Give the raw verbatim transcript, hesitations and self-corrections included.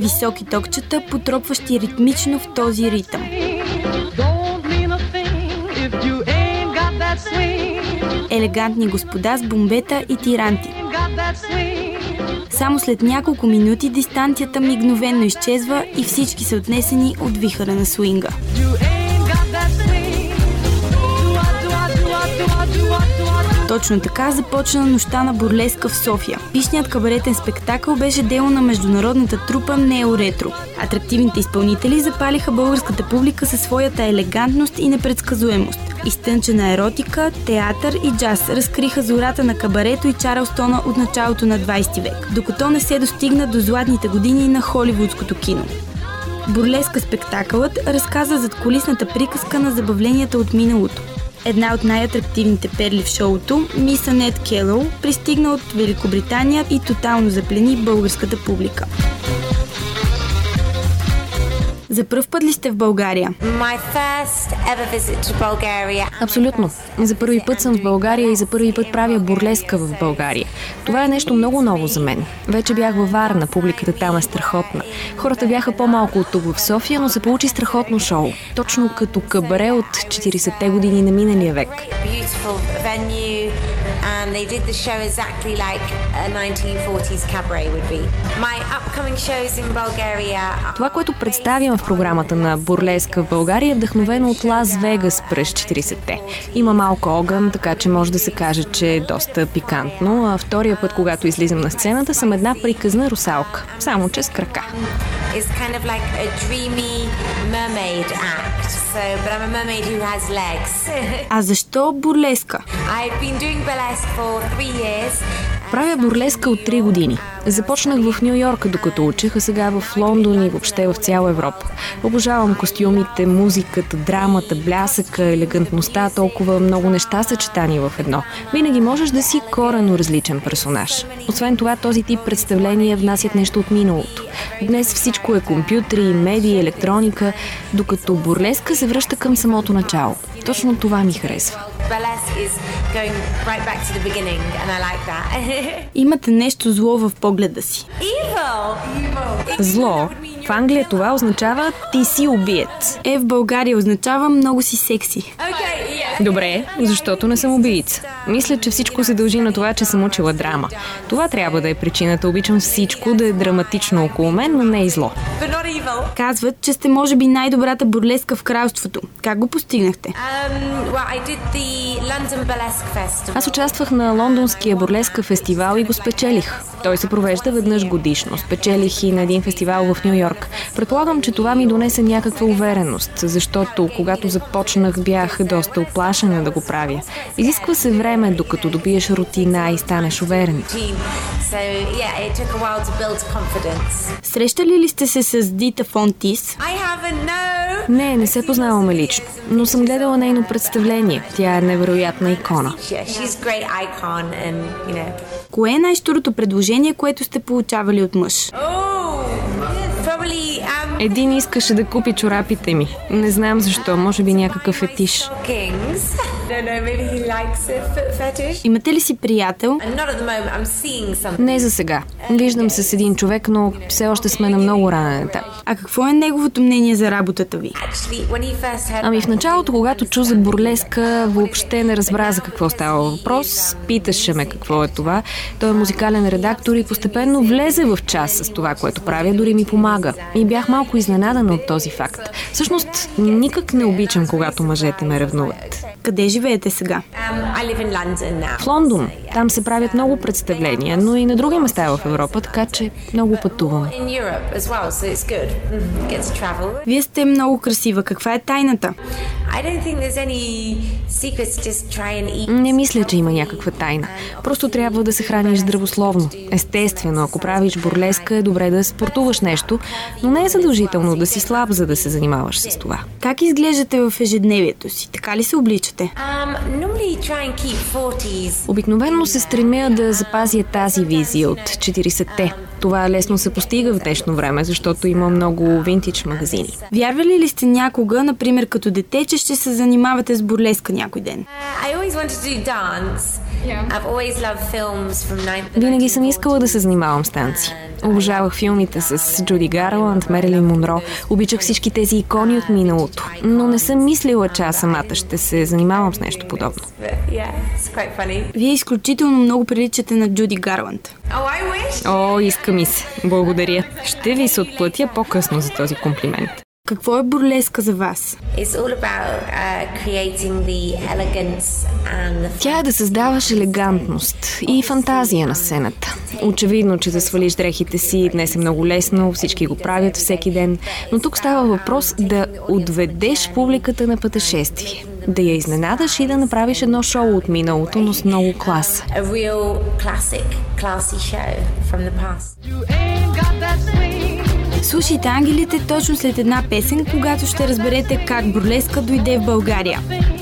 високи токчета, потропващи ритмично в този ритъм. Елегантни господа с бомбета и тиранти. Само след няколко минути дистанцията мигновено изчезва и всички са отнесени от вихъра на суинга. Точно така започна нощта на бурлеска в София. Пишният кабаретен спектакъл беше дело на международната трупа Нео Ретро. Атрактивните изпълнители запалиха българската публика със своята елегантност и непредсказуемост. Изтънчена еротика, театър и джаз разкриха зората на кабарето и Чарлстона от началото на двайсети век, докато не се достигна до златните години на холивудското кино. Бурлеска спектакълът разказа задкулисната приказка на забавленията от миналото. Една от най-атрактивните перли в шоуто, мис Анет Келъл, пристигна от Великобритания и тотално заплени българската публика. За пръв път ли сте в България? Абсолютно. За първи път съм в България и за първи път правя бурлеска в България. Това е нещо много ново за мен. Вече бях във Варна, публиката там е страхотна. Хората бяха по-малко от тук в София, но се получи страхотно шоу. Точно като кабаре от четирийсетте години на миналия век. And they did the show exactly like a nineteen forties cabaret would be. My upcoming shows in Bulgaria. Това, което представям в програмата на бурлеска в България, е вдъхновено от Лас Вегас през четирийсетте. Има малко огън, така че може да се каже, че е доста пикантно, а втория път, когато излизам на сцената, съм една приказна русалка, само че с крака. It's kind of like a dreamy mermaid act. So, but I'm a mermaid who has legs. А защо бурлеска? I've been doing burlesque for three years. Правя бурлеска от три години. Започнах в Ню Йорк, докато учех, а сега в Лондон и въобще в цяла Европа. Обожавам костюмите, музиката, драмата, блясъка, елегантността, толкова много неща съчетани в едно. Винаги можеш да си коренно различен персонаж. Освен това, този тип представления внасят нещо от миналото. Днес всичко е компютри, медии, електроника, докато бурлеска се връща към самото начало. Точно това ми харесва. Имате нещо зло в погледа си. Зло? В Англия това означава ти си убиец. Е, в България означава много си секси. Добре, защото не съм убийца. Мисля, че всичко се дължи на това, че съм учила драма. Това трябва да е причината. Обичам всичко да е драматично около мен, но не и зло. Казват, че сте може би най-добрата бурлеска в кралството. Как го постигнахте? Аз участвах на лондонския бурлеска фестивал и го спечелих. Той се провежда веднъж годишно. Спечелих и на един фестивал в Ню Йорк. Предполагам, че това ми донесе някаква увереност, защото когато започнах, бях доста оплашена да го правя. Изисква се време, докато добиеш рутина и станеш уверен. Срещали ли сте се с Дита Фон Тис? Не, не се познаваме лично, но съм гледала нейно представление. Тя е невероятна икона. Кое е най-щурото предложение, което сте получавали от мъж? Един искаше да купи чорапите ми. Не знам защо, може би някакъв фетиш. Имате ли си приятел? Не за сега. Виждам се с един човек, но все още сме на много ранен етап. А какво е неговото мнение за работата ви? Ами в началото, когато чу за бурлеска, въобще не разбра за какво става въпрос. Питаше ме какво е това. Той е музикален редактор и постепенно влезе в час с това, което правя, дори ми помага. И бях малко изненадана от този факт. Всъщност, никак не обичам, когато мъжете ме ревнуват. Къде живеете сега? В Лондон. Там се правят много представления, но и на други места в Европа, така че много пътувам. Вие сте много красива. Каква е тайната? Не мисля, че има някаква тайна. Просто трябва да се храниш здравословно. Естествено, ако правиш бурлеска, е добре да спортуваш нещо, но не е задължително да си слаб, за да се занимаваш с това. Как изглеждате в ежедневието си? Така ли се обличате? Обикновено се стремя да запазя тази визия от четирийсетте. Това лесно се постига в днешно време, защото има много винтидж магазини. Вярвали ли сте някога, например като дете, че ще се занимавате с бурлеска някой ден? Винаги съм искала да се занимавам с танци. Обожавах филмите с Джуди Гарланд, Мерилин Монро. Обичах всички тези икони от миналото. Но не съм мислила, че аз самата ще се занимавам с нещо подобно. Вие изключително много приличате на Джуди Гарланд. О, иска ми се. Благодаря. Ще ви се отплатя по-късно за този комплимент. Какво е бурлеска за вас? Тя е да създаваш елегантност и фантазия на сцената. Очевидно, че да свалиш дрехите си днес е много лесно, всички го правят всеки ден, но тук става въпрос да отведеш публиката на пътешествие, да я изненадаш и да направиш едно шоу от миналото, но с много клас. Слушайте Ангелите точно след една песен, когато ще разберете как бурлеска дойде в България.